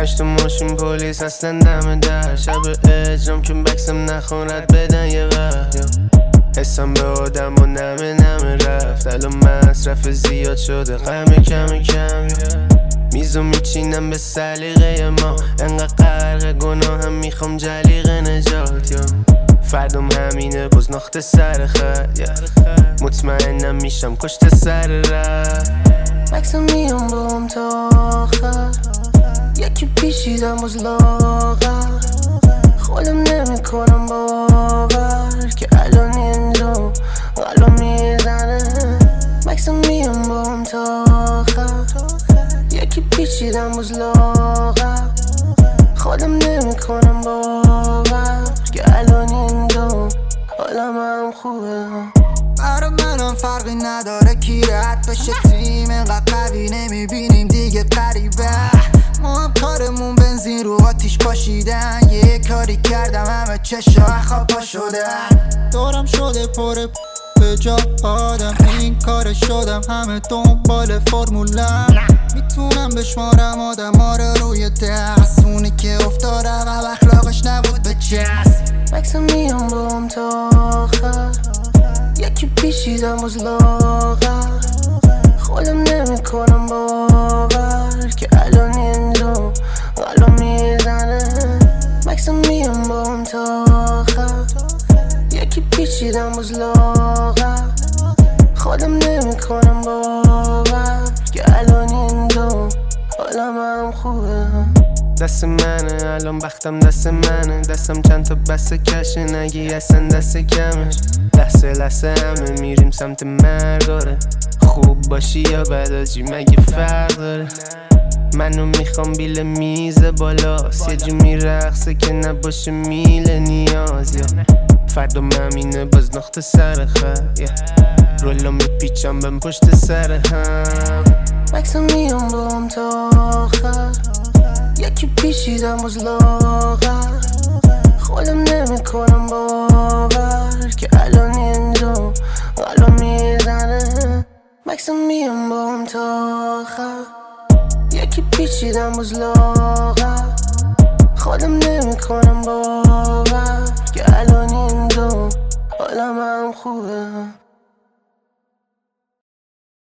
همش تو ماشین پلیس هستن دم در شب اجرام که بکسم نخوند بدن یه وقت حسم به آدم و نمه رفت الان مصرف زیاد شده غم کم میزو میچینم به سلیقه ما انقدر غرق گناه هم میخوام جلیق نجات فردم همینه باز ناخته سر خط مطمئنم میشم کشته سر رفت مکسم میام با هم تا آخر یکی پیشیدم باز لاغر خودم نمی کنم باور که الان اینجا قلبم میزنه مکسم میام با هم تا آخر یکی پیچیدم باز لاغر خودم نمی کنم باور که الان اینجا حالم هم خوبه برا منم فرقی نداره کی رد بشه تیم انقدر قوی نمیبینیم دیگه قریبه ما هم کارمون بنزین رو آتیش پاشیدن یه کاری کردم همه چشا خواب پا شدن دورم شده پر به جا آدم این کار شدم همه دنبال فرمولم میتونم بشمارم آدم ها رو روی دست اونی که افتادم و اخلاقش نبود به چست مکسم میام با هم تا آخر یکی پیشیدم باز لاغر خودم نمی کنم باور که الان اینجا قلبم میزنه مکسم میام با هم تا آخر یکی پیچیدم باز لاغر خودم نمی کنم باور که الان اینجا حالم هم خوبه دست منه الان بختم دست منه دستم چند تا بسته کشه نگی اصلا دست کمه لحظه همه میریم سمت مرگاره خوب باشی یا بداجی مگه فرق داره منو میخوام بیل میز بالاست یه جو میرقصه که نباشه میل نیاز یا فردم همینه باز ناخته سر خط رولا میپیچم بهم پشت سر هم مکسم میام با هم تا آخر یکی پیشیدم باز لاغر خودم نمی کنم باور که الان اینجا قلبم میزنه مکسم میام با هم تا آخر یکی پیچیدم باز لاغر خودم نمی کنم باور که الان اینجا حالم هم خوبه